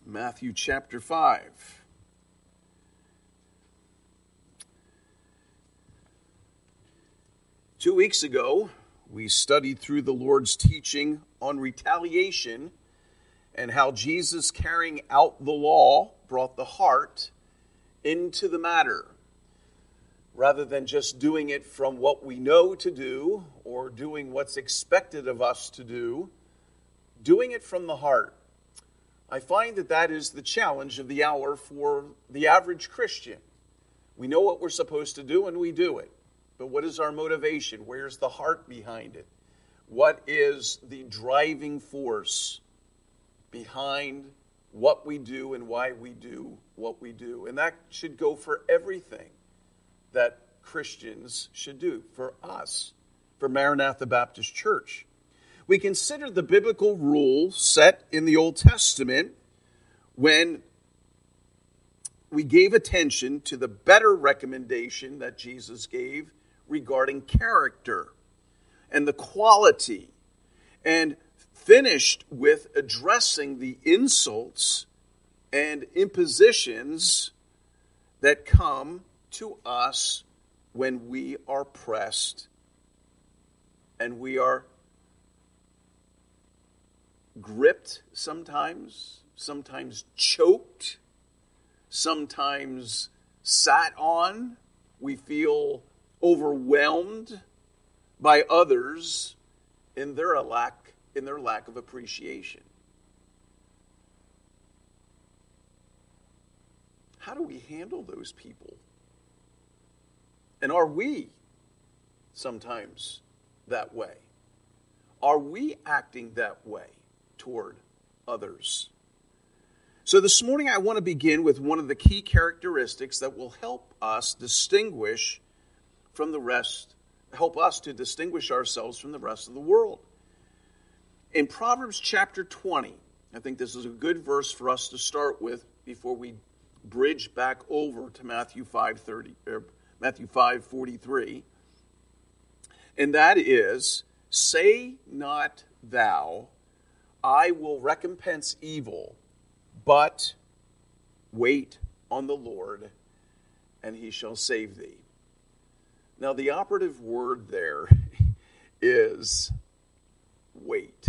Matthew chapter 5. Two weeks ago, we studied through the Lord's teaching on retaliation and how Jesus carrying out the law brought the heart into the matter. Rather than just doing it from what we know to do or doing what's expected of us to do, doing it from the heart. I find that is the challenge of the hour for the average Christian. We know what we're supposed to do and we do it. But what is our motivation? Where's the heart behind it? What is the driving force behind what we do and why we do what we do? And that should go for everything that Christians should do, for us, for Maranatha Baptist Church. We consider the biblical rule set in the Old Testament when we gave attention to the better recommendation that Jesus gave regarding character and the quality, and finished with addressing the insults and impositions that come to us when we are pressed and we are gripped sometimes choked, sometimes sat on. We feel overwhelmed by others in their lack of appreciation. How do we handle those people? And are we sometimes that way? Are we acting that way toward others? So this morning I want to begin with one of the key characteristics that will help us distinguish from the rest, help us to distinguish ourselves from the rest of the world. In Proverbs chapter 20, I think this is a good verse for us to start with before we bridge back over to Matthew 5:43. And that is, "Say not thou, I will recompense evil, but wait on the Lord, and he shall save thee." Now, the operative word there is wait.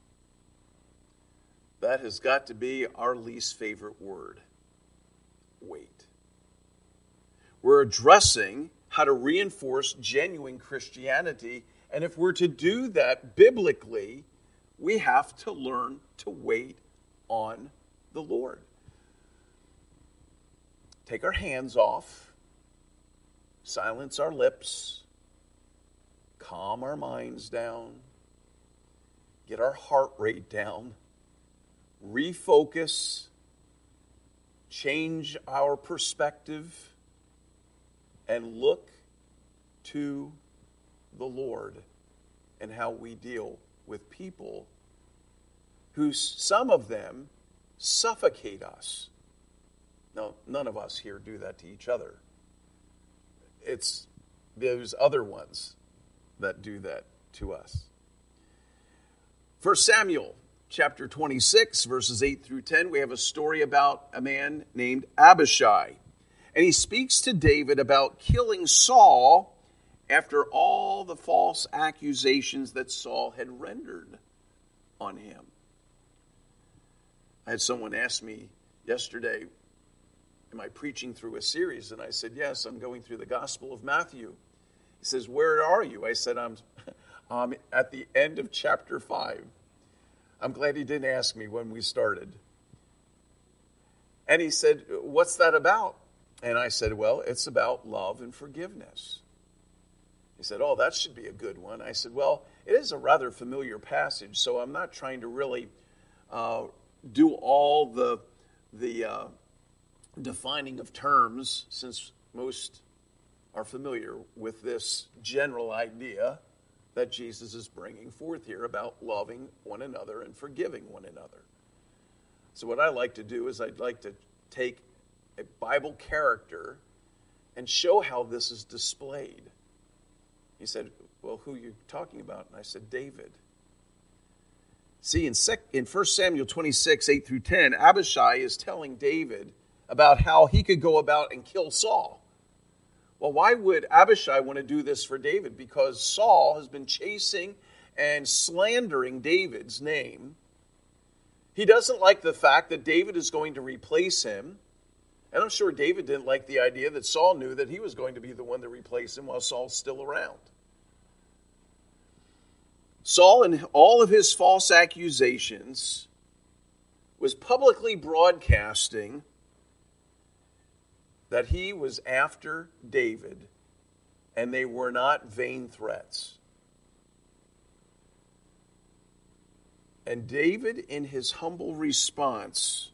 That has got to be our least favorite word. Wait. We're addressing how to reinforce genuine Christianity, and if we're to do that biblically, we have to learn to wait on the Lord. Take our hands off, silence our lips, calm our minds down, get our heart rate down, refocus, change our perspective, and look to the Lord and how we deal with people who, some of them, suffocate us. Now, none of us here do that to each other. It's those other ones that do that to us. 1 Samuel chapter 26, verses 8 through 10, we have a story about a man named Abishai. And he speaks to David about killing Saul after all the false accusations that Saul had rendered on him. I had someone ask me yesterday, am I preaching through a series? And I said, yes, I'm going through the Gospel of Matthew. He says, where are you? I said, I'm at the end of chapter 5. I'm glad he didn't ask me when we started. And he said, what's that about? And I said, well, it's about love and forgiveness. He said, oh, that should be a good one. I said, well, it is a rather familiar passage, so I'm not trying to really do all the defining of terms, since most are familiar with this general idea that Jesus is bringing forth here about loving one another and forgiving one another. So what I like to do is I'd like to take a Bible character and show how this is displayed. He said, well, who are you talking about? And I said, David. See, in 1 Samuel 26, 8 through 10, Abishai is telling David about how he could go about and kill Saul. Well, why would Abishai want to do this for David? Because Saul has been chasing and slandering David's name. He doesn't like the fact that David is going to replace him. And I'm sure David didn't like the idea that Saul knew that he was going to be the one to replace him while Saul's still around. Saul, in all of his false accusations, was publicly broadcasting that he was after David, and they were not vain threats. And David, in his humble response,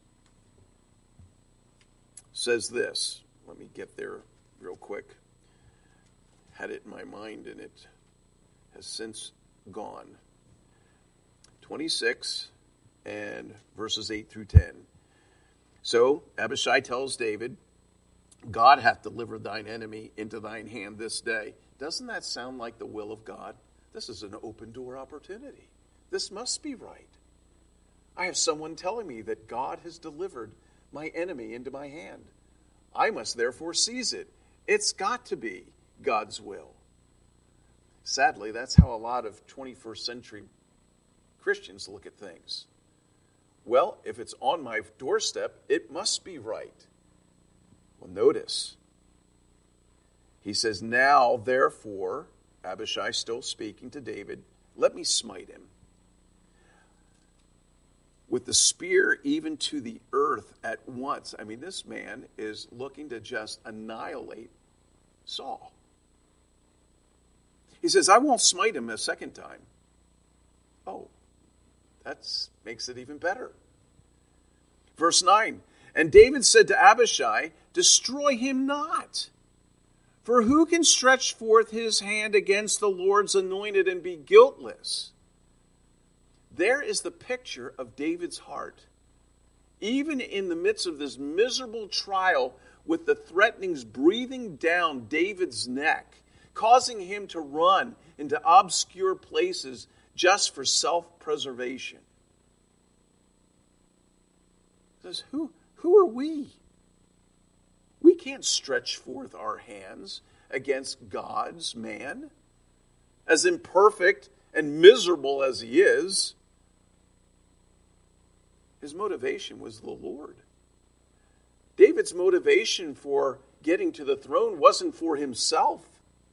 says this. Let me get there real quick. Had it in my mind, and it has since gone. 26 and verses 8 through 10. So Abishai tells David, God hath delivered thine enemy into thine hand this day. Doesn't that sound like the will of God? This is an open door opportunity. This must be right. I have someone telling me that God has delivered my enemy into my hand. I must therefore seize it. It's got to be God's will. Sadly, that's how a lot of 21st century Christians look at things. Well, if it's on my doorstep, it must be right. Well, notice, he says, now, therefore, Abishai still speaking to David, let me smite him with the spear even to the earth at once. I mean, this man is looking to just annihilate Saul. He says, I won't smite him a second time. Oh, that makes it even better. Verse 9, and David said to Abishai, destroy him not. For who can stretch forth his hand against the Lord's anointed and be guiltless? There is the picture of David's heart. Even in the midst of this miserable trial, with the threatenings breathing down David's neck, causing him to run into obscure places just for self-preservation. He says, who are we? We can't stretch forth our hands against God's man. As imperfect and miserable as he is, his motivation was the Lord. David's motivation for getting to the throne wasn't for himself.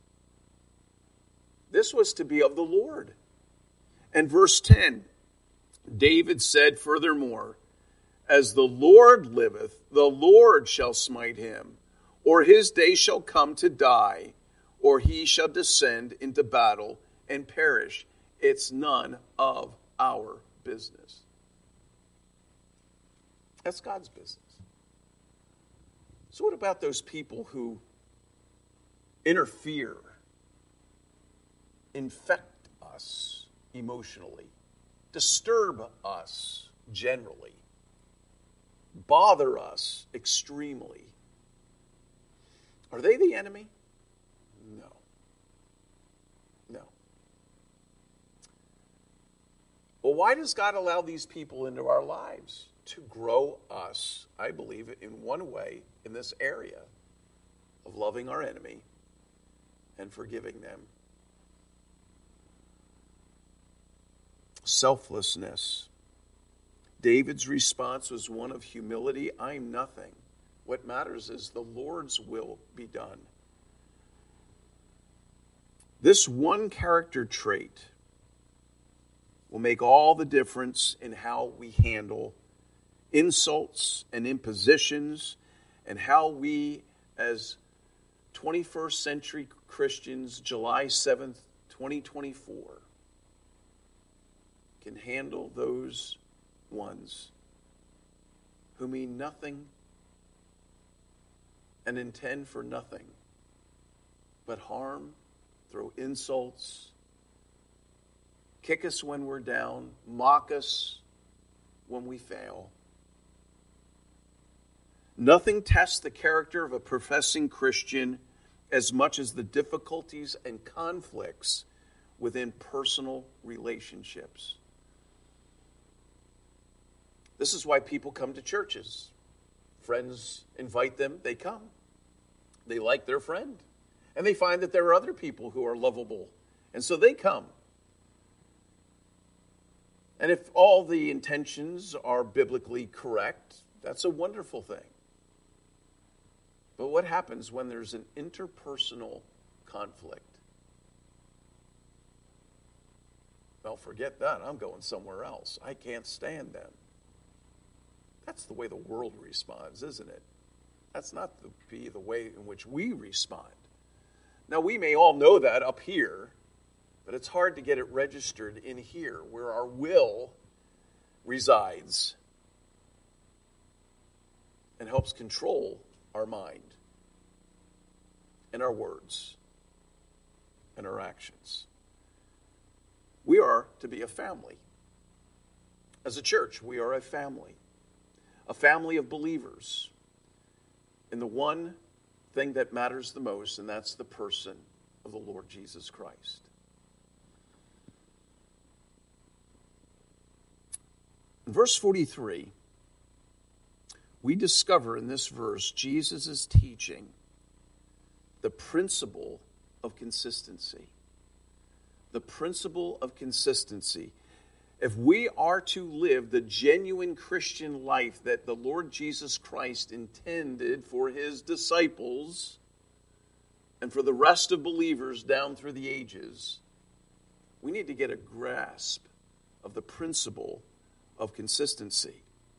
This was to be of the Lord. And verse 10, David said furthermore, as the Lord liveth, the Lord shall smite him, or his day shall come to die, or he shall descend into battle and perish. It's none of our business. That's God's business. So what about those people who interfere, infect us emotionally, disturb us generally, bother us extremely? Are they the enemy? No. No. Well, why does God allow these people into our lives? To grow us, I believe, in one way, in this area of loving our enemy and forgiving them. Selflessness. David's response was one of humility. I'm nothing. What matters is the Lord's will be done. This one character trait will make all the difference in how we handle insults and impositions, and how we as 21st century Christians, July 7th, 2024, can handle those ones who mean nothing and intend for nothing but harm, throw insults, kick us when we're down, mock us when we fail. Nothing tests the character of a professing Christian as much as the difficulties and conflicts within personal relationships. This is why people come to churches. Friends invite them, they come. They like their friend. And they find that there are other people who are lovable. And so they come. And if all the intentions are biblically correct, that's a wonderful thing. But what happens when there's an interpersonal conflict? Well, forget that. I'm going somewhere else. I can't stand them. That's the way the world responds, isn't it? That's not the way in which we respond. Now, we may all know that up here, but it's hard to get it registered in here where our will resides and helps control our mind and our words and our actions. We are to be a family. As a church, we are a family of believers in the one thing that matters the most, and that's the person of the Lord Jesus Christ. In verse 43, we discover in this verse Jesus is teaching the principle of consistency. The principle of consistency. If we are to live the genuine Christian life that the Lord Jesus Christ intended for his disciples and for the rest of believers down through the ages, we need to get a grasp of the principle of consistency.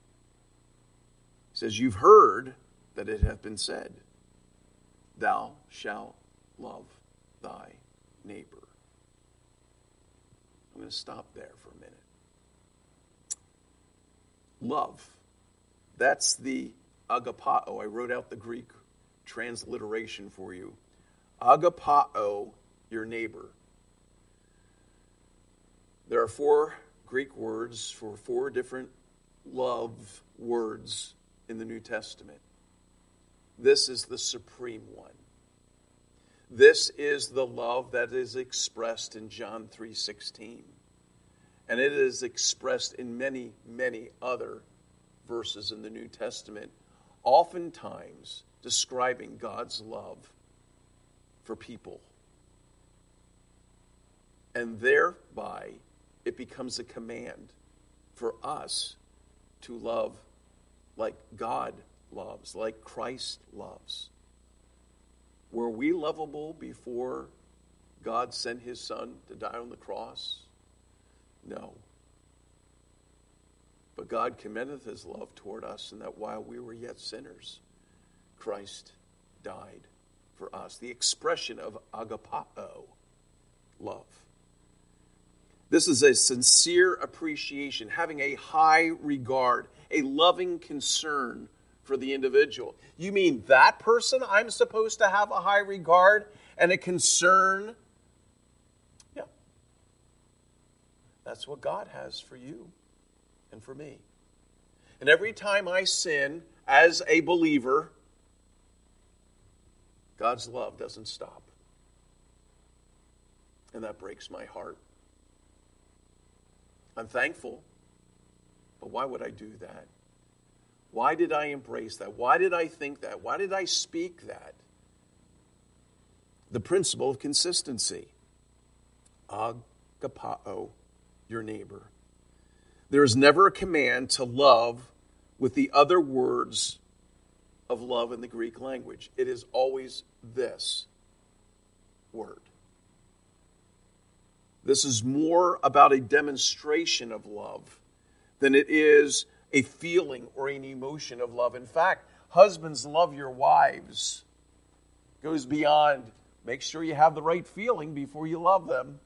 He says, you've heard that it hath been said, thou shalt love thy neighbor. I'm going to stop there for a minute. Love. That's the agapao. I wrote out the Greek transliteration for you. Agapao, your neighbor. There are 4 Greek words for 4 different love words in the New Testament. This is the supreme one. This is the love that is expressed in John 3:16. And it is expressed in many, many other verses in the New Testament, oftentimes describing God's love for people. And thereby, it becomes a command for us to love like God loves, like Christ loves. Were we lovable before God sent his Son to die on the cross? No. But God commendeth his love toward us, and that while we were yet sinners, Christ died for us. The expression of agapao, love. This is a sincere appreciation, having a high regard, a loving concern for the individual. You mean that person I'm supposed to have a high regard and a concern? Yeah. That's what God has for you and for me. And every time I sin as a believer, God's love doesn't stop. And that breaks my heart. I'm thankful, but why would I do that? Why did I embrace that? Why did I think that? Why did I speak that? The principle of consistency. Agapao, your neighbor. There is never a command to love with the other words of love in the Greek language. It is always this word. This is more about a demonstration of love than it is a feeling or an emotion of love. In fact, husbands, love your wives. Goes beyond, make sure you have the right feeling before you love them.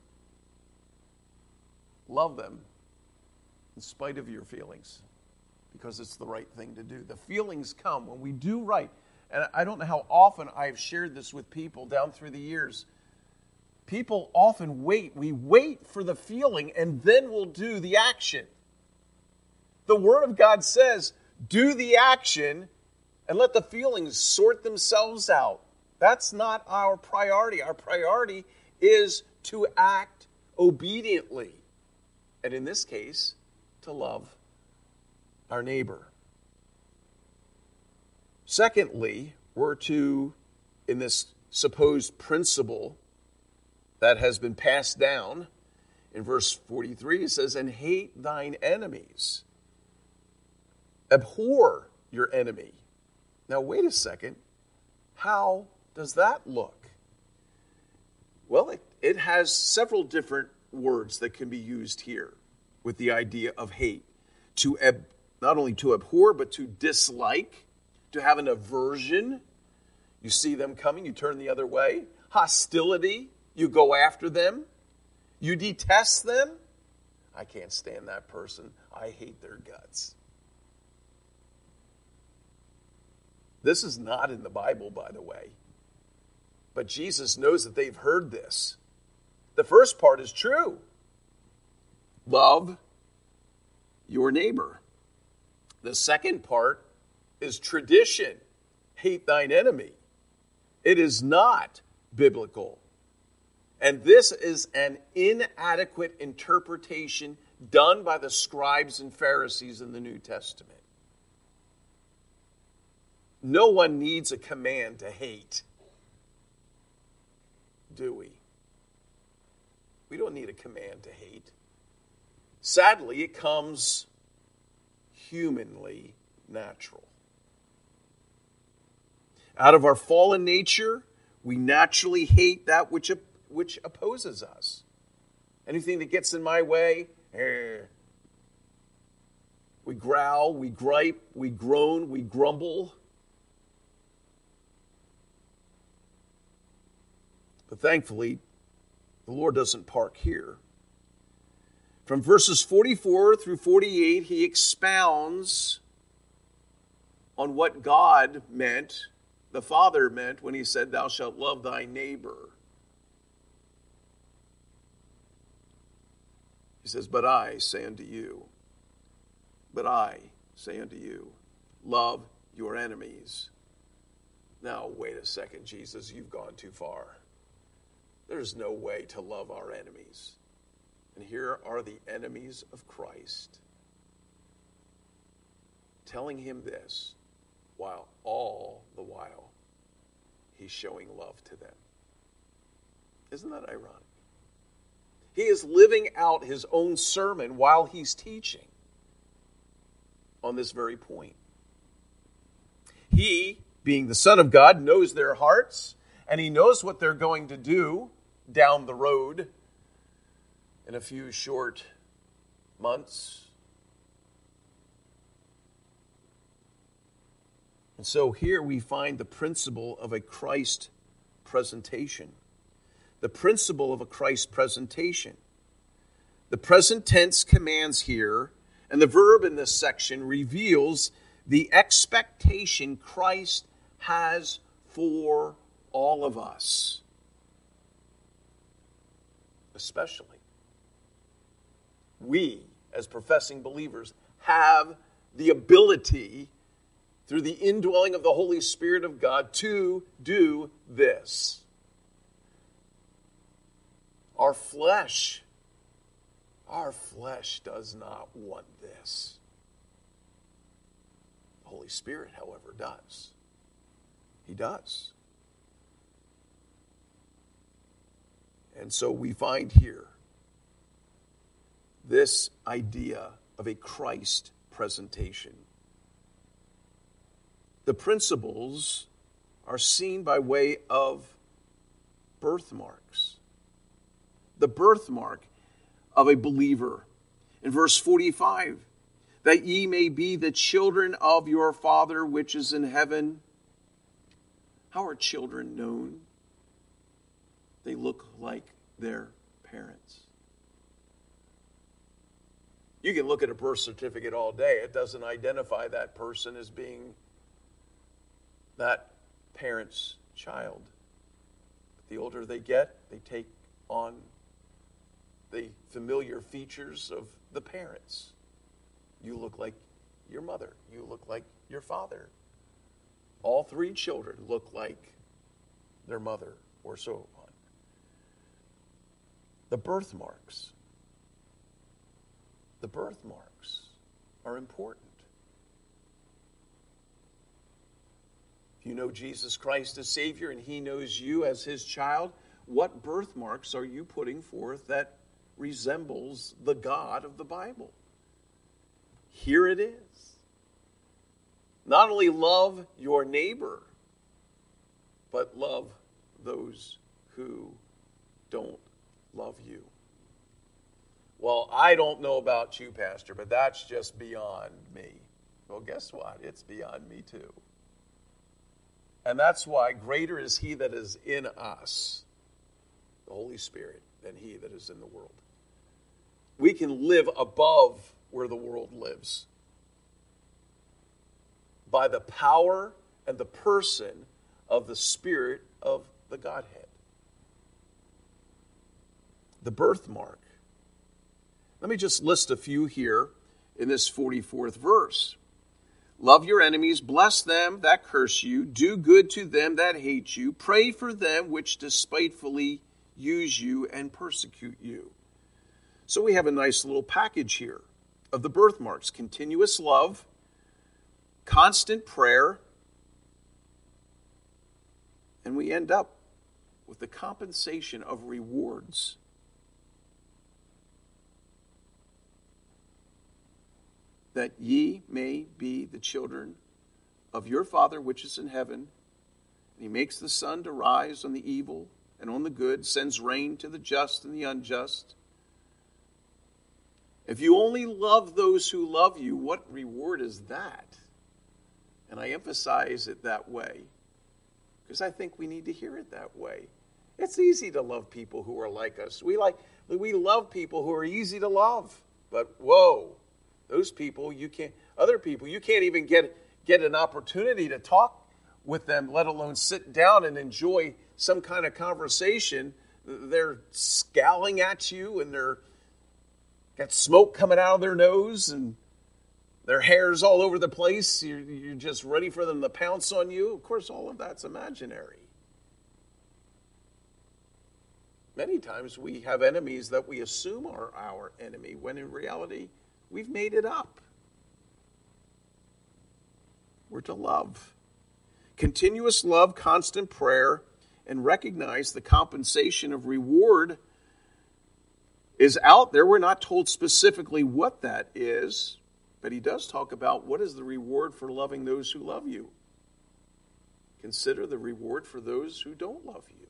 Love them in spite of your feelings, because it's the right thing to do. The feelings come when we do right. And I don't know how often I've shared this with people down through the years. People often wait. We wait for the feeling, and then we'll do the action. The Word of God says, do the action and let the feelings sort themselves out. That's not our priority. Our priority is to act obediently. And in this case, to love our neighbor. Secondly, we're to, in this supposed principle that has been passed down, in verse 43 it says, and hate thine enemies. Abhor your enemy. Now wait a second. How does that look? Well, it has several different words that can be used here with the idea of hate. Not only to abhor, but to dislike, to have an aversion. You see them coming, you turn the other way. Hostility, you go after them. You detest them. I can't stand that person. I hate their guts. This is not in the Bible, by the way. But Jesus knows that they've heard this. The first part is true. Love your neighbor. The second part is tradition. Hate thine enemy. It is not biblical. And this is an inadequate interpretation done by the scribes and Pharisees in the New Testament. No one needs a command to hate, do we? We don't need a command to hate. Sadly, it comes humanly natural. Out of our fallen nature, we naturally hate that which opposes us. Anything that gets in my way, we growl, we gripe, we groan, we grumble. But thankfully, the Lord doesn't park here. From verses 44 through 48, he expounds on what God meant, the Father meant, when he said, thou shalt love thy neighbor. He says, but I say unto you, love your enemies. Now, wait a second, Jesus, you've gone too far. There's no way to love our enemies. And here are the enemies of Christ telling him this while all the while he's showing love to them. Isn't that ironic? He is living out his own sermon while he's teaching on this very point. He, being the Son of God, knows their hearts, and he knows what they're going to do down the road in a few short months. And so here we find the principle of a Christ presentation. The principle of a Christ presentation. The present tense commands here, and the verb in this section reveals the expectation Christ has for all of us. Especially, we, as professing believers, have the ability, through the indwelling of the Holy Spirit of God, to do this. Our flesh does not want this. The Holy Spirit, however, does. He does. And so we find here this idea of a Christ presentation. The principles are seen by way of birthmarks. The birthmark of a believer. In verse 45, that ye may be the children of your Father which is in heaven. How are children known? They look like their parents. You can look at a birth certificate all day. It doesn't identify that person as being that parent's child. But the older they get, they take on the familiar features of the parents. You look like your mother. You look like your father. All three children look like their mother, or so on. The birthmarks. The birthmarks are important. If you know Jesus Christ as Savior and he knows you as his child, what birthmarks are you putting forth that resembles the God of the Bible? Here it is. Not only love your neighbor, but love those who don't love you. Well, I don't know about you, Pastor, but that's just beyond me. Well, guess what? It's beyond me too. And that's why greater is he that is in us, the Holy Spirit, than he that is in the world. We can live above where the world lives by the power and the person of the Spirit of the Godhead. The birthmark. Let me just list a few here in this 44th verse. Love your enemies, bless them that curse you, do good to them that hate you, pray for them which despitefully use you and persecute you. So we have a nice little package here of the birthmarks: continuous love, constant prayer, and we end up with the compensation of rewards. That ye may be the children of your Father which is in heaven. And he makes the sun to rise on the evil and on the good, sends rain to the just and the unjust. If you only love those who love you, what reward is that? And I emphasize it that way because I think we need to hear it that way. It's easy to love people who are like us. We love people who are easy to love. But whoa, those people you can't even get an opportunity to talk with them, let alone sit down and enjoy some kind of conversation. They're scowling at you and they're got smoke coming out of their nose and their hair's all over the place. You're just ready for them to pounce on you. Of course, all of that's imaginary. Many times we have enemies that we assume are our enemy, when in reality, we've made it up. We're to love. Continuous love, constant prayer, and recognize the compensation of reward is out there. We're not told specifically what that is, but he does talk about what is the reward for loving those who love you. Consider the reward for those who don't love you.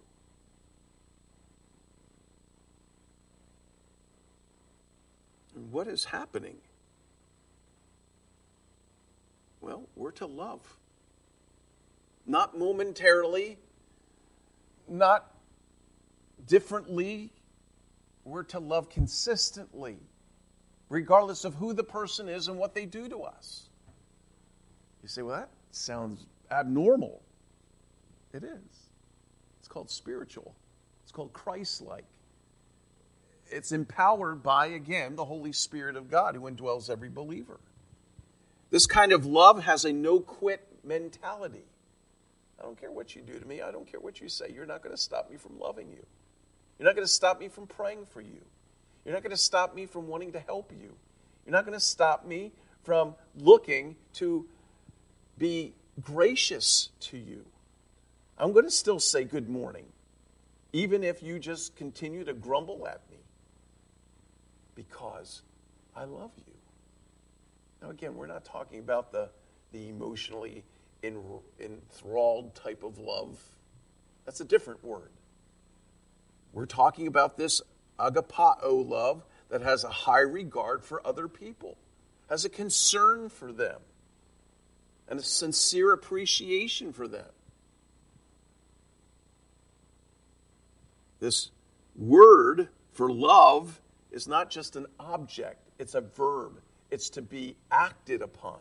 And what is happening? Well, we're to love. Not momentarily, not differently. We're to love consistently, regardless of who the person is and what they do to us. You say, well, that sounds abnormal. It is. It's called spiritual. It's called Christ-like. It's empowered by, again, the Holy Spirit of God who indwells every believer. This kind of love has a no-quit mentality. I don't care what you do to me. I don't care what you say. You're not going to stop me from loving you. You're not going to stop me from praying for you. You're not going to stop me from wanting to help you. You're not going to stop me from looking to be gracious to you. I'm going to still say good morning, even if you just continue to grumble at me, because I love you. Now, again, we're not talking about the emotionally enthralled type of love. That's a different word. We're talking about this agapao love that has a high regard for other people, has a concern for them, and a sincere appreciation for them. This word for love is not just an object, it's a verb. It's to be acted upon.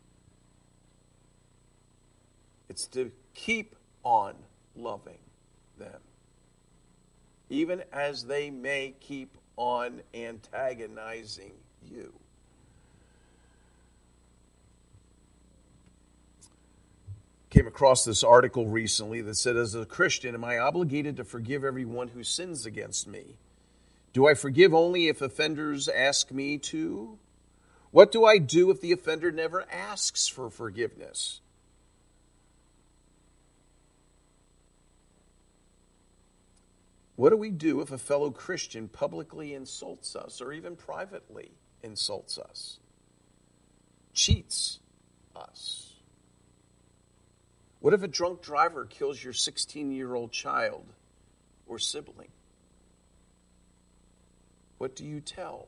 It's to keep on loving them, even as they may keep on antagonizing you. Came across this article recently that said, as a Christian, am I obligated to forgive everyone who sins against me? Do I forgive only if offenders ask me to? What do I do if the offender never asks for forgiveness? What do we do if a fellow Christian publicly insults us or even privately insults us, cheats us? What if a drunk driver kills your 16-year-old child or sibling? What do you tell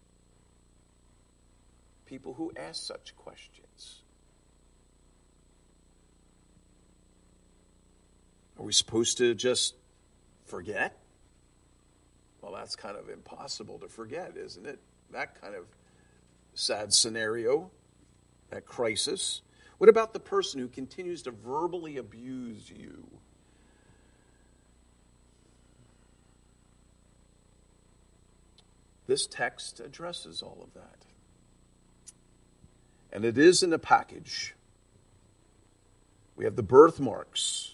people who ask such questions? Are we supposed to just forget? Well, that's kind of impossible to forget, isn't it? That kind of sad scenario, that crisis. What about the person who continues to verbally abuse you? This text addresses all of that. And it is in a package. We have the birthmarks.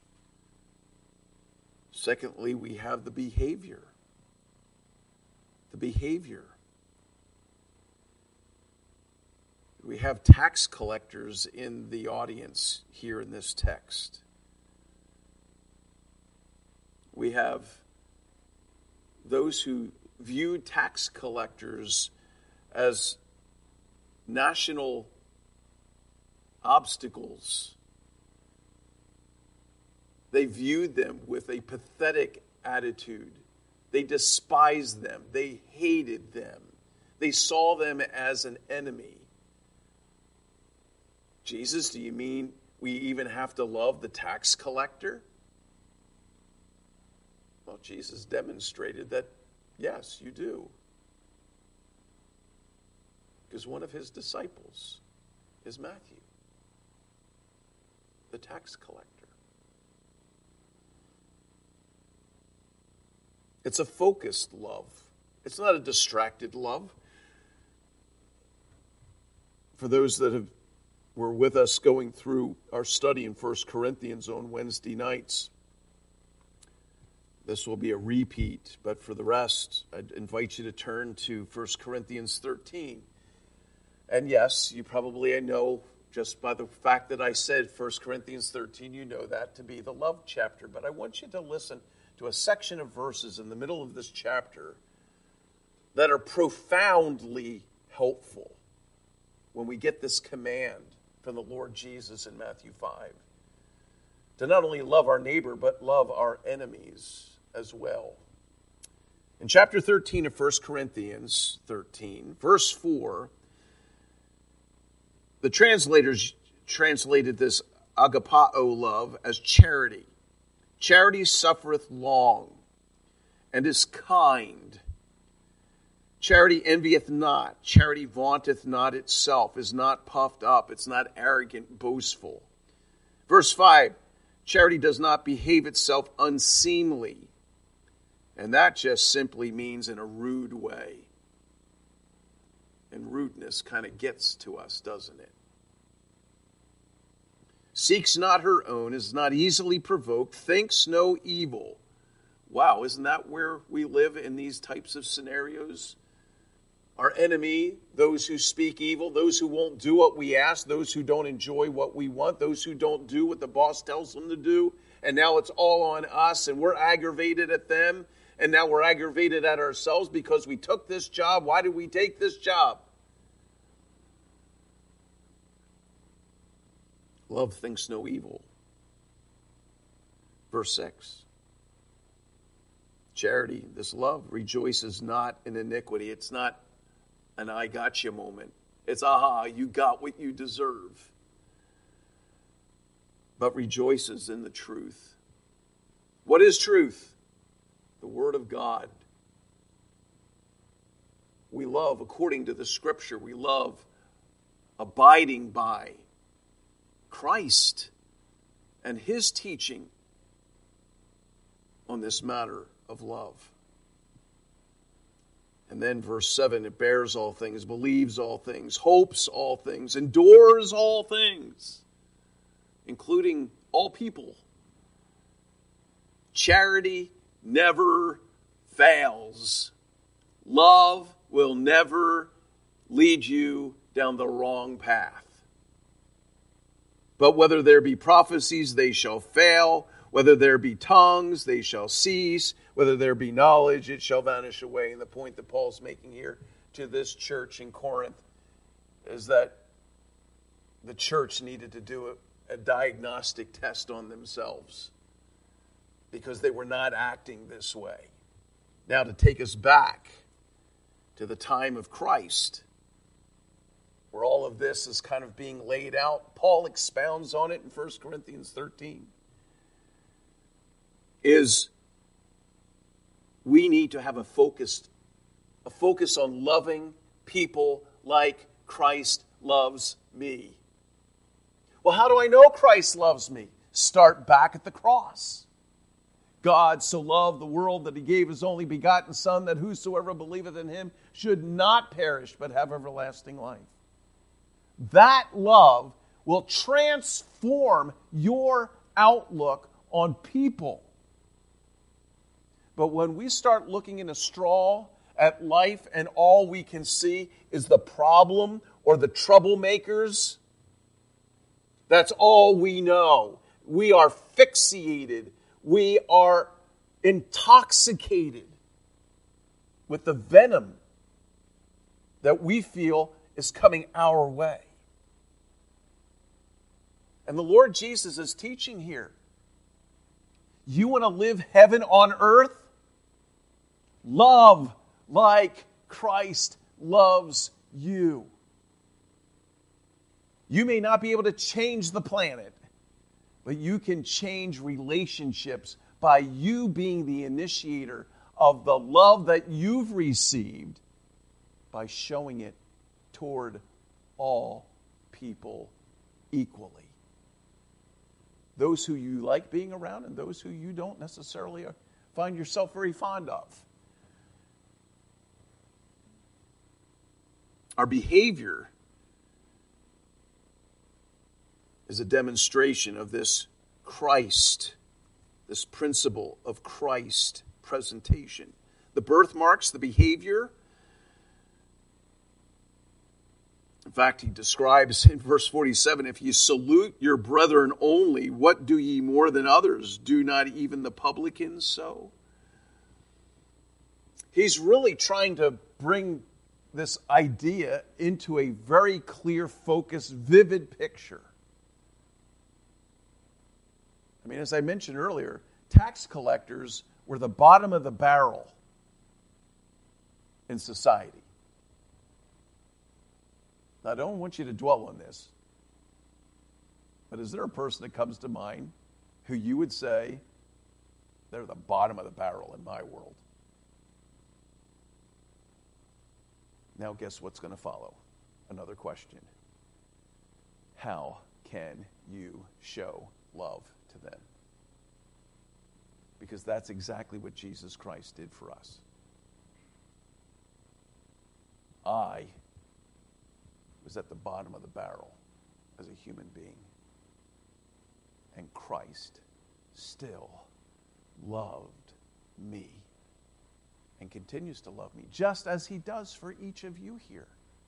Secondly, we have the behavior. The behavior. We have tax collectors in the audience here in this text. We have those who view tax collectors as national obstacles. They viewed them with a pathetic attitude. They despised them. They hated them. They saw them as an enemy. Jesus, do you mean we even have to love the tax collector? Well, Jesus demonstrated that, yes, you do. Because one of his disciples is Matthew, the tax collector. It's a focused love. It's not a distracted love. For those that were with us going through our study in 1 Corinthians on Wednesday nights, this will be a repeat, but for the rest, I'd invite you to turn to 1 Corinthians 13. And yes, you probably, I know, just by the fact that I said 1 Corinthians 13, you know that to be the love chapter. But I want you to listen to a section of verses in the middle of this chapter that are profoundly helpful when we get this command from the Lord Jesus in Matthew 5 to not only love our neighbor, but love our enemies as well. In chapter 13 of 1 Corinthians 13, verse 4, the translators translated this agapao love as charity. Charity suffereth long and is kind. Charity envieth not. Charity vaunteth not itself, is not puffed up. It's not arrogant, boastful. Verse 5, charity does not behave itself unseemly. And that just simply means in a rude way. And rudeness kind of gets to us, doesn't it? Seeks not her own, is not easily provoked, thinks no evil. Wow, isn't that where we live in these types of scenarios? Our enemy, those who speak evil, those who won't do what we ask, those who don't enjoy what we want, those who don't do what the boss tells them to do, and now it's all on us, and we're aggravated at them, and now we're aggravated at ourselves because we took this job. Why did we take this job? Love thinks no evil. Verse 6. Charity, this love, rejoices not in iniquity. It's not an I got you moment. It's aha, you got what you deserve. But rejoices in the truth. What is truth? The Word of God. We love, according to the Scripture, we love abiding by Christ and his teaching on this matter of love. And then verse 7, it bears all things, believes all things, hopes all things, endures all things, including all people. Charity never fails. Love will never lead you down the wrong path. But whether there be prophecies, they shall fail. Whether there be tongues, they shall cease. Whether there be knowledge, it shall vanish away. And the point that Paul's making here to this church in Corinth is that the church needed to do a diagnostic test on themselves because they were not acting this way. Now, to take us back to the time of Christ, where all of this is kind of being laid out, Paul expounds on it in 1 Corinthians 13, is we need to have a focus on loving people like Christ loves me. Well, how do I know Christ loves me? Start back at the cross. God so loved the world that he gave his only begotten Son, that whosoever believeth in him should not perish but have everlasting life. That love will transform your outlook on people. But when we start looking in a straw at life and all we can see is the problem or the troublemakers, that's all we know. We are fixated. We are intoxicated with the venom that we feel is coming our way. And the Lord Jesus is teaching here. You want to live heaven on earth? Love like Christ loves you. You may not be able to change the planet, but you can change relationships by you being the initiator of the love that you've received by showing it toward all people equally. Those who you like being around and those who you don't necessarily find yourself very fond of. Our behavior is a demonstration of this Christ, this principle of Christ presentation. The birthmarks, the behavior. In fact, he describes in verse 47, if ye salute your brethren only, what do ye more than others? Do not even the publicans so? He's really trying to bring this idea into a very clear, focused, vivid picture. I mean, as I mentioned earlier, tax collectors were the bottom of the barrel in society. Now, I don't want you to dwell on this, but is there a person that comes to mind who you would say they're the bottom of the barrel in my world? Now, guess what's going to follow? Another question. How can you show love to them? Because that's exactly what Jesus Christ did for us. I was at the bottom of the barrel as a human being. And Christ still loved me and continues to love me, just as he does for each of you here.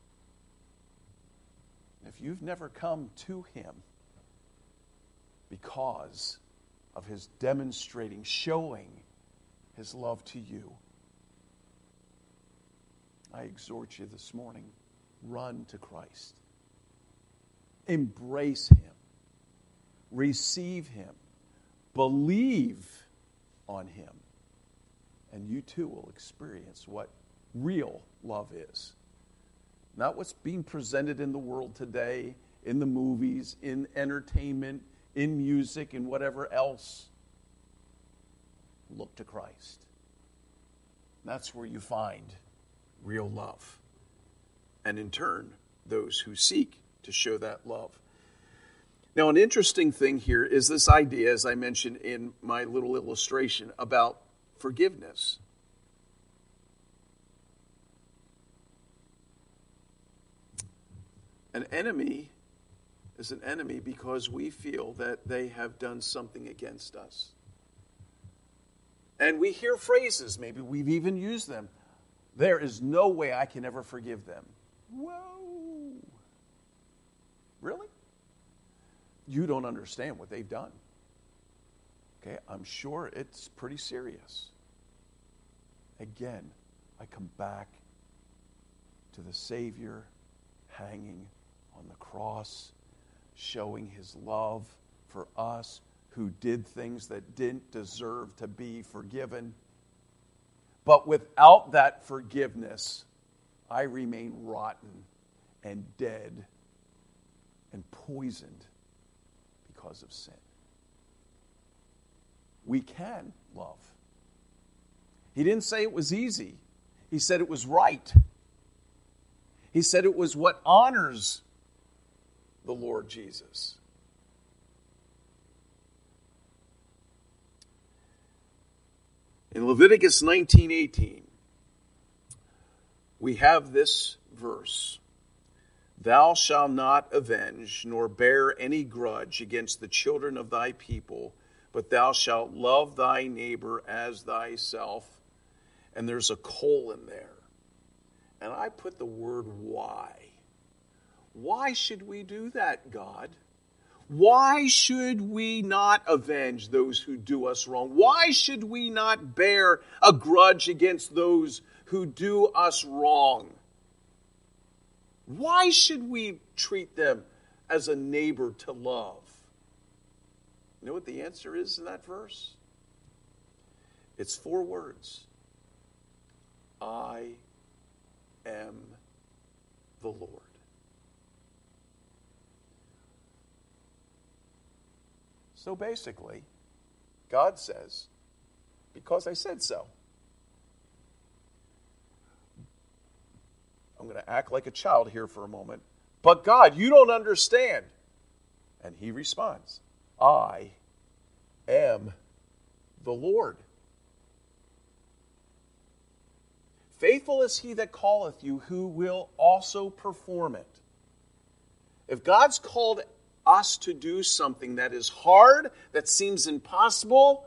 If you've never come to him because of his demonstrating, showing his love to you, I exhort you this morning, run to Christ. Embrace him. Receive him. Believe on him. And you too will experience what real love is. Not what's being presented in the world today, in the movies, in entertainment, in music, and whatever else. Look to Christ. That's where you find real love. And in turn, those who seek to show that love. Now, an interesting thing here is this idea, as I mentioned in my little illustration, about forgiveness. An enemy is an enemy because we feel that they have done something against us. And we hear phrases, maybe we've even used them. There is no way I can ever forgive them. Whoa. Really? You don't understand what they've done. Okay, I'm sure it's pretty serious. Again, I come back to the Savior hanging on the cross, showing his love for us who did things that didn't deserve to be forgiven. But without that forgiveness, I remain rotten and dead and poisoned because of sin. We can love. He didn't say it was easy. He said it was right. He said it was what honors the Lord Jesus. In Leviticus 19:18, we have this verse. Thou shalt not avenge, nor bear any grudge against the children of thy people, but thou shalt love thy neighbor as thyself. And there's a colon there. And I put the word why. Why should we do that, God? Why should we not avenge those who do us wrong? Why should we not bear a grudge against those who do us wrong? Why should we treat them as a neighbor to love? You know what the answer is in that verse? It's 4 words. I am the Lord. So basically, God says, because I said so. I'm going to act like a child here for a moment. But God, you don't understand. And he responds, I am the Lord. Faithful is he that calleth you, who will also perform it. If God's called us to do something that is hard, that seems impossible,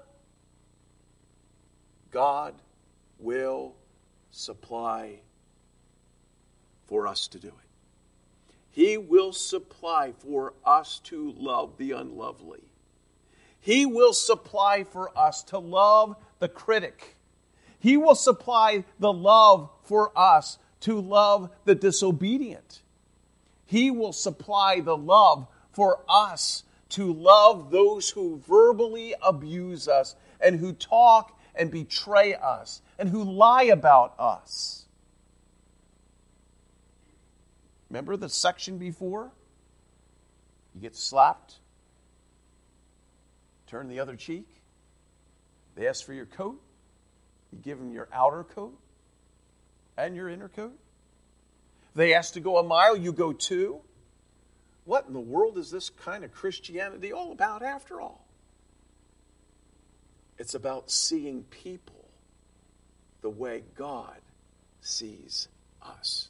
God will supply for us to do it. He will supply for us to love the unlovely. He will supply for us to love the critic. He will supply the love for us to love the disobedient. He will supply the love for us to love those who verbally abuse us and who talk and betray us and who lie about us. Remember the section before? You get slapped, turn the other cheek. They ask for your coat. You give them your outer coat and your inner coat. They ask to go a mile, you go 2. What in the world is this kind of Christianity all about after all? It's about seeing people the way God sees us.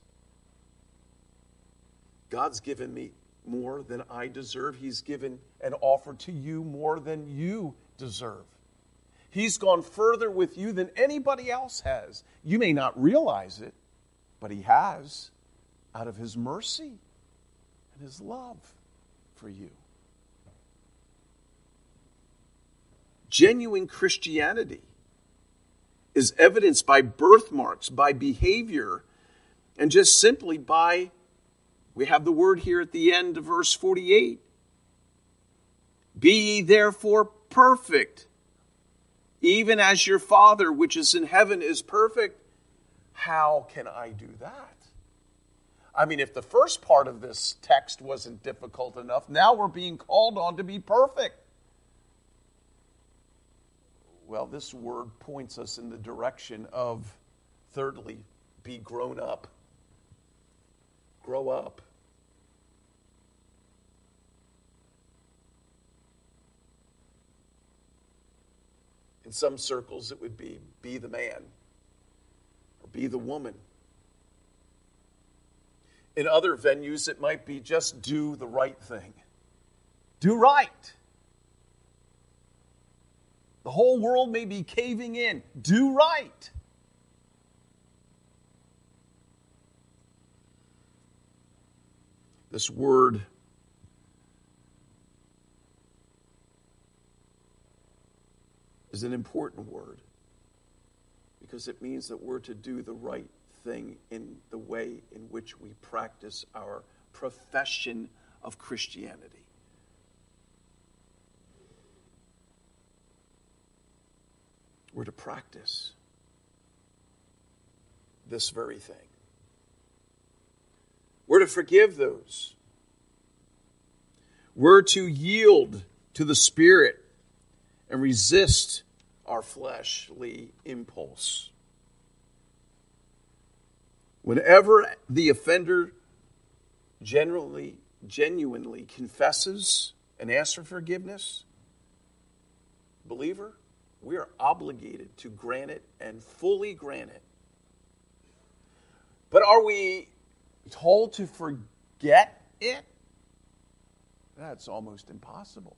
God's given me more than I deserve. He's given and offered to you more than you deserve. He's gone further with you than anybody else has. You may not realize it, but he has, out of his mercy and his love for you. Genuine Christianity is evidenced by birthmarks, by behavior, and just simply by, we have the word here at the end of verse 48. Be ye therefore perfect, even as your Father which is in heaven is perfect. How can I do that? I mean, if the first part of this text wasn't difficult enough, now we're being called on to be perfect. Well, this word points us in the direction of, thirdly, be grown up. Grow up. In some circles, it would be the man or be the woman. In other venues, it might be just do the right thing. Do right. The whole world may be caving in. Do right. This word is an important word because it means that we're to do the right thing in the way in which we practice our profession of Christianity. We're to practice this very thing. We're to forgive those. We're to yield to the Spirit and resist our fleshly impulse. Whenever the offender genuinely confesses and asks for forgiveness, believer, we are obligated to grant it and fully grant it. But are we told to forget it? That's almost impossible.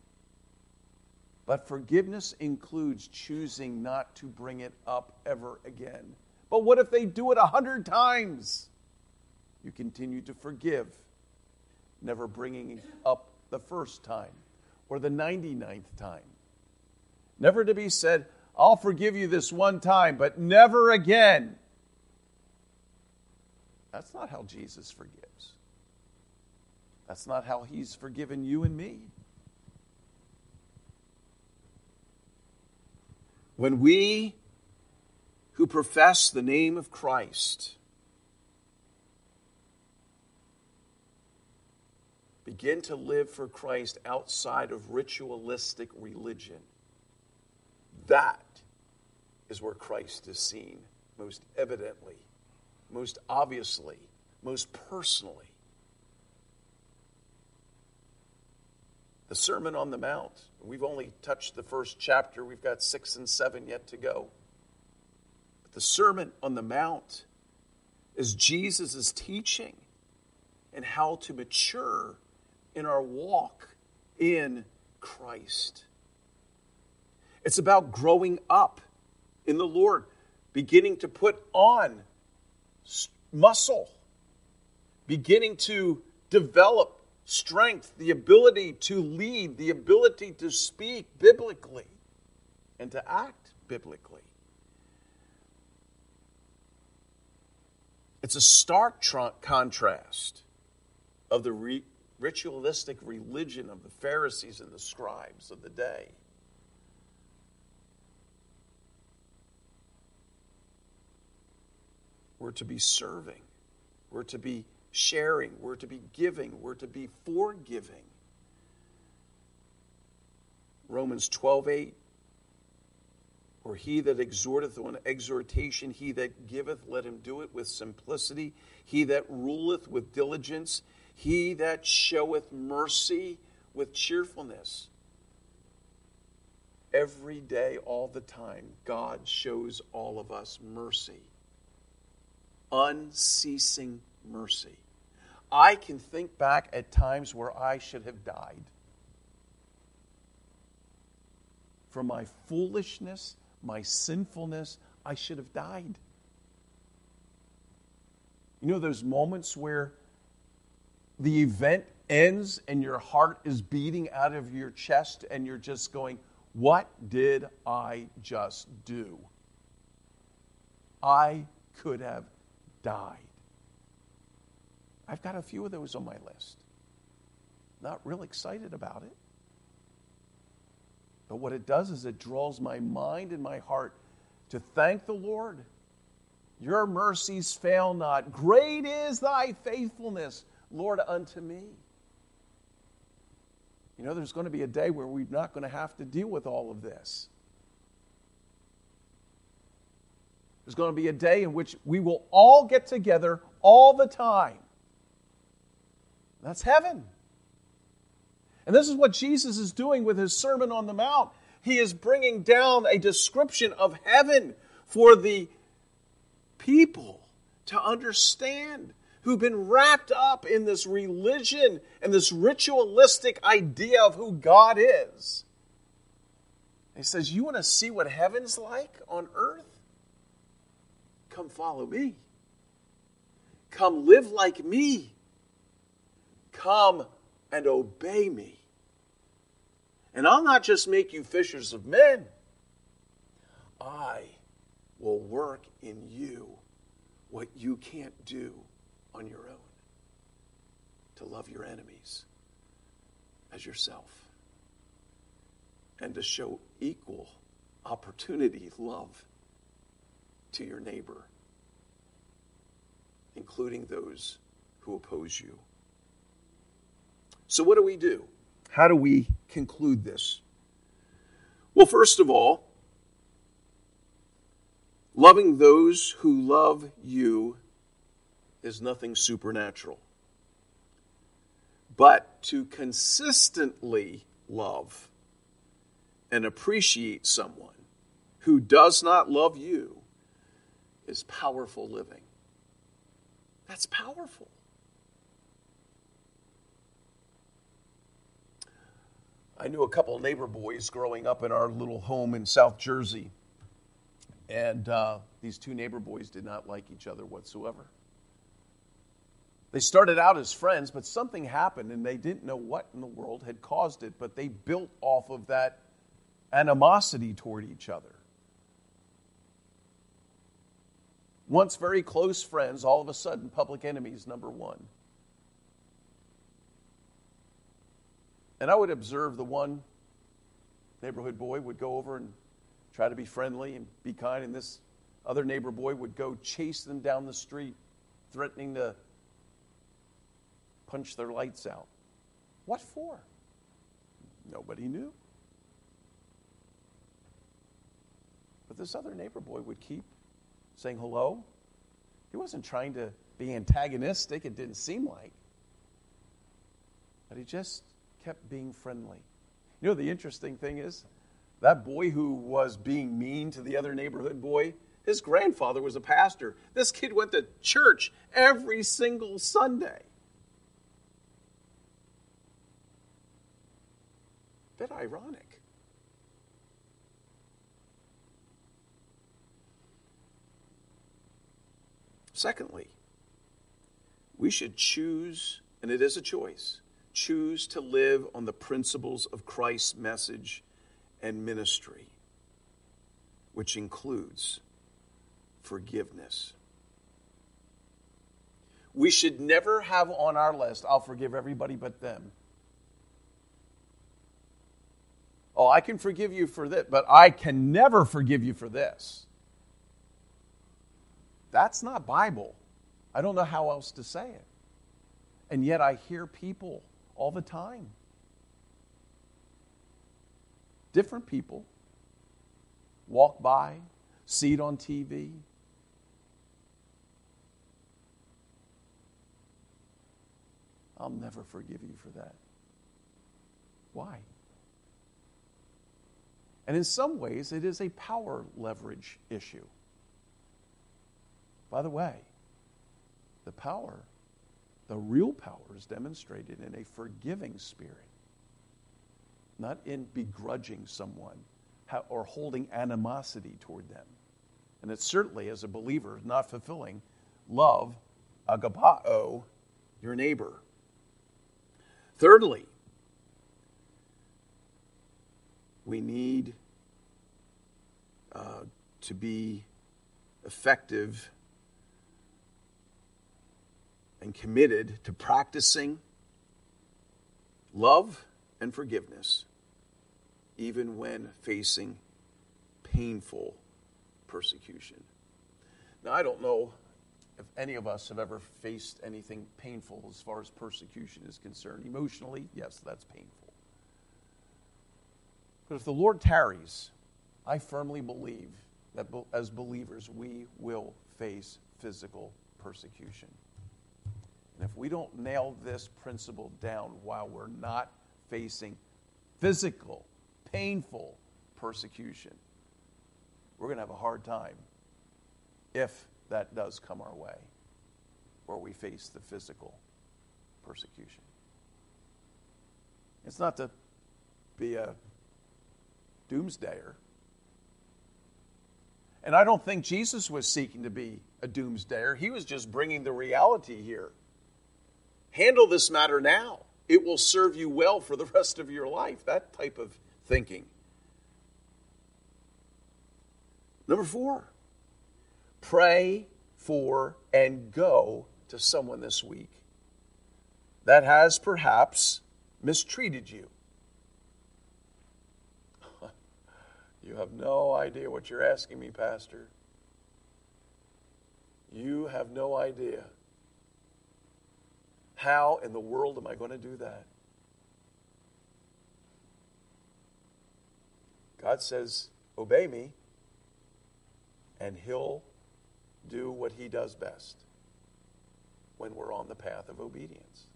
But forgiveness includes choosing not to bring it up ever again. But what if they do it 100 times? You continue to forgive, never bringing it up the first time or the 99th time. Never to be said, I'll forgive you this one time, but never again. That's not how Jesus forgives. That's not how he's forgiven you and me. When we who profess the name of Christ begin to live for Christ outside of ritualistic religion, that is where Christ is seen most evidently, most obviously, most personally. The Sermon on the Mount. We've only touched the first chapter. We've got 6 and 7 yet to go. But the Sermon on the Mount is Jesus' teaching and how to mature in our walk in Christ. It's about growing up in the Lord, beginning to put on muscle, beginning to develop strength, the ability to lead, the ability to speak biblically and to act biblically. It's a stark contrast of the ritualistic religion of the Pharisees and the scribes of the day. We're to be serving. We're to be sharing. We're to be giving. We're to be forgiving. Romans 12:8. Or he that exhorteth on exhortation, he that giveth, let him do it with simplicity. He that ruleth with diligence, he that showeth mercy with cheerfulness. Every day, all the time, God shows all of us mercy. Unceasing mercy. I can think back at times where I should have died. For my foolishness, my sinfulness, I should have died. You know those moments where the event ends and your heart is beating out of your chest and you're just going, what did I just do? I could have died. I've got a few of those on my list. Not real excited about it. But what it does is it draws my mind and my heart to thank the Lord. Your mercies fail not. Great is thy faithfulness, Lord, unto me. You know, there's going to be a day where we're not going to have to deal with all of this. There's going to be a day in which we will all get together all the time. That's heaven. And this is what Jesus is doing with his Sermon on the Mount. He is bringing down a description of heaven for the people to understand who've been wrapped up in this religion and this ritualistic idea of who God is. He says, you want to see what heaven's like on earth? Come follow me. Come live like me. Come and obey me. And I'll not just make you fishers of men. I will work in you what you can't do on your own. To love your enemies as yourself. And to show equal opportunity, love to your neighbor, including those who oppose you. So what do? How do we conclude this? Well, first of all, loving those who love you is nothing supernatural. But to consistently love and appreciate someone who does not love you is powerful living. That's powerful. I knew a couple of neighbor boys growing up in our little home in South Jersey. And these two neighbor boys did not like each other whatsoever. They started out as friends, but something happened and they didn't know what in the world had caused it, but they built off of that animosity toward each other. Once very close friends, all of a sudden public enemies number one. And I would observe the one neighborhood boy would go over and try to be friendly and be kind, and this other neighbor boy would go chase them down the street, threatening to punch their lights out. What for? Nobody knew. But this other neighbor boy would keep saying hello. He wasn't trying to be antagonistic, it didn't seem like. But he just kept being friendly. You know, the interesting thing is, that boy who was being mean to the other neighborhood boy, his grandfather was a pastor. This kid went to church every single Sunday. Bit ironic. Secondly, we should choose, and it is a choice, choose to live on the principles of Christ's message and ministry, which includes forgiveness. We should never have on our list, I'll forgive everybody but them. Oh, I can forgive you for this, but I can never forgive you for this. That's not Bible. I don't know how else to say it. And yet I hear people all the time. Different people walk by, see it on TV. I'll never forgive you for that. Why? And in some ways, it is a power leverage issue. By the way, the real power is demonstrated in a forgiving spirit, not in begrudging someone or holding animosity toward them. And it's certainly, as a believer, not fulfilling love, agapao, your neighbor. Thirdly, we need to be effective and committed to practicing love and forgiveness, even when facing painful persecution. Now, I don't know if any of us have ever faced anything painful as far as persecution is concerned. Emotionally, yes, that's painful. But if the Lord tarries, I firmly believe that as believers, we will face physical persecution. And if we don't nail this principle down while we're not facing physical, painful persecution, we're going to have a hard time if that does come our way, where we face the physical persecution. It's not to be a doomsdayer. And I don't think Jesus was seeking to be a doomsdayer. He was just bringing the reality here. Handle this matter now. It will serve you well for the rest of your life. That type of thinking. Number 4, pray for and go to someone this week that has perhaps mistreated you. You have no idea what you're asking me, Pastor. You have no idea. How in the world am I going to do that? God says, obey me, and he'll do what he does best when we're on the path of obedience.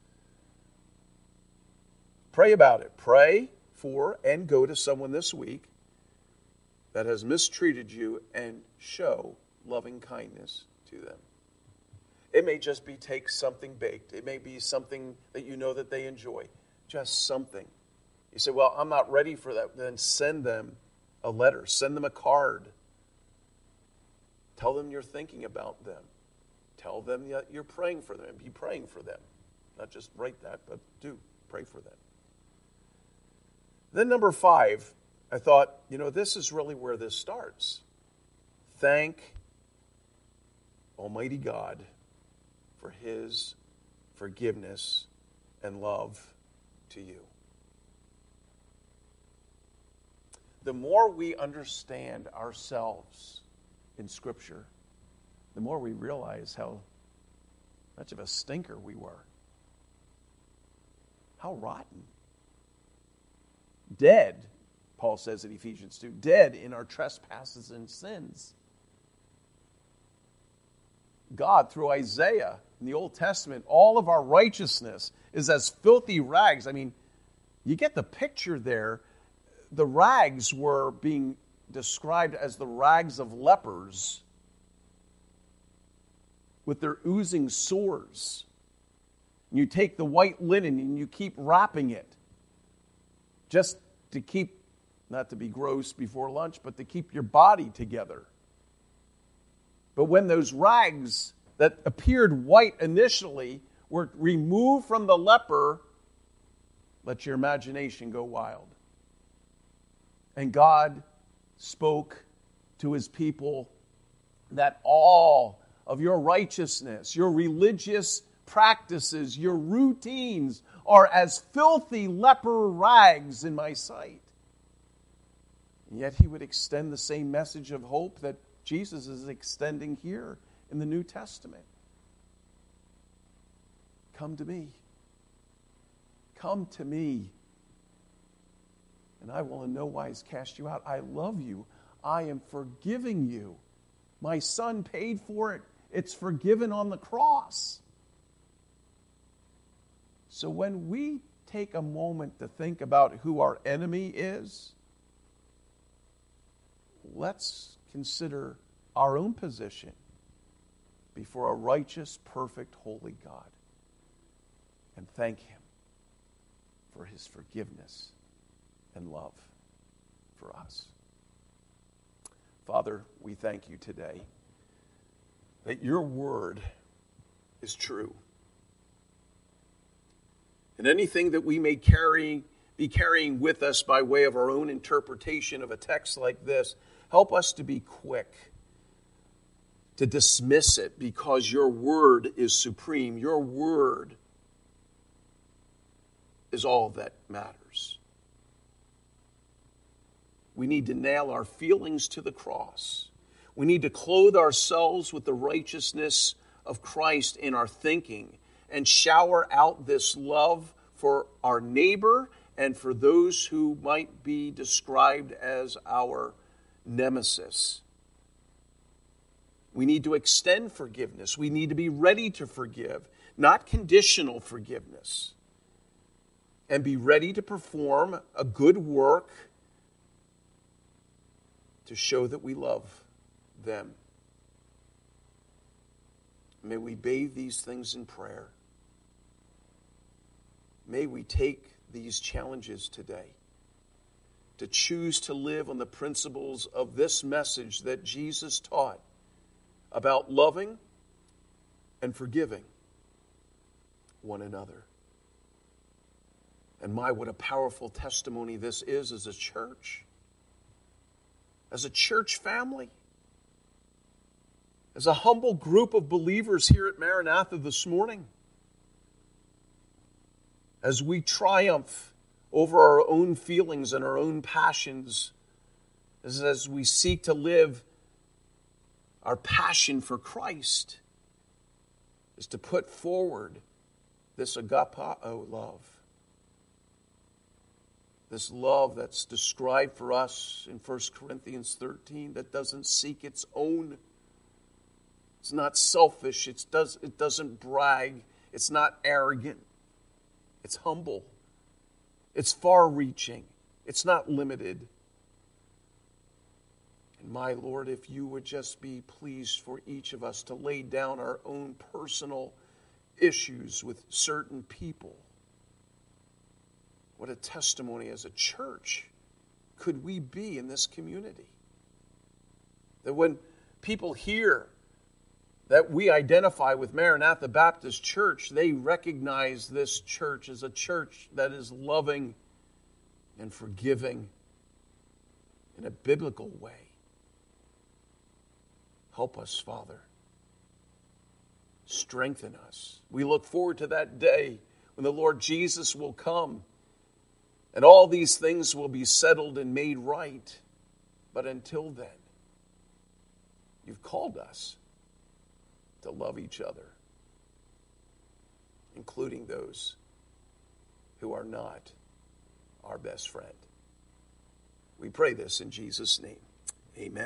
Pray about it. Pray for and go to someone this week that has mistreated you and show loving kindness to them. It may just be take something baked. It may be something that you know that they enjoy. Just something. You say, well, I'm not ready for that. Then send them a letter. Send them a card. Tell them you're thinking about them. Tell them that you're praying for them. Be praying for them. Not just write that, but do pray for them. Then number 5, I thought, this is really where this starts. Thank Almighty God for his forgiveness and love to you. The more we understand ourselves in Scripture, the more we realize how much of a stinker we were. How rotten. Dead, Paul says in Ephesians 2, dead in our trespasses and sins. God, through Isaiah in the Old Testament, all of our righteousness is as filthy rags. I mean, you get the picture there. The rags were being described as the rags of lepers with their oozing sores. And you take the white linen and you keep wrapping it just to keep, not to be gross before lunch, but to keep your body together. But when those rags that appeared white initially were removed from the leper, let your imagination go wild. And God spoke to his people that all of your righteousness, your religious practices, your routines are as filthy leper rags in my sight. And yet he would extend the same message of hope that Jesus is extending here in the New Testament. Come to me. Come to me. And I will in no wise cast you out. I love you. I am forgiving you. My Son paid for it. It's forgiven on the cross. So when we take a moment to think about who our enemy is, let's consider our own position before a righteous, perfect, holy God and thank him for his forgiveness and love for us. Father, we thank you today that your word is true. And anything that we may be carrying with us by way of our own interpretation of a text like this, help us to be quick to dismiss it because your word is supreme. Your word is all that matters. We need to nail our feelings to the cross. We need to clothe ourselves with the righteousness of Christ in our thinking and shower out this love for our neighbor and for those who might be described as our nemesis. We need to extend forgiveness. We need to be ready to forgive, not conditional forgiveness. And be ready to perform a good work to show that we love them. May we bathe these things in prayer. May we take these challenges today to choose to live on the principles of this message that Jesus taught about loving and forgiving one another. And what a powerful testimony this is as a church. as a church family, as a humble group of believers here at Maranatha this morning, as we triumph over our own feelings and our own passions, as we seek to live our passion for Christ, is to put forward this agapao love. This love that's described for us in 1 Corinthians 13 that doesn't seek its own. It's not selfish. It doesn't brag. It's not arrogant. It's humble. It's far-reaching. It's not limited. And my Lord, if you would just be pleased for each of us to lay down our own personal issues with certain people. What a testimony as a church could we be in this community. That when people hear that we identify with Maranatha Baptist Church, they recognize this church as a church that is loving and forgiving in a biblical way. Help us, Father. Strengthen us. We look forward to that day when the Lord Jesus will come and all these things will be settled and made right. But until then, you've called us to love each other, including those who are not our best friend. We pray this in Jesus' name. Amen.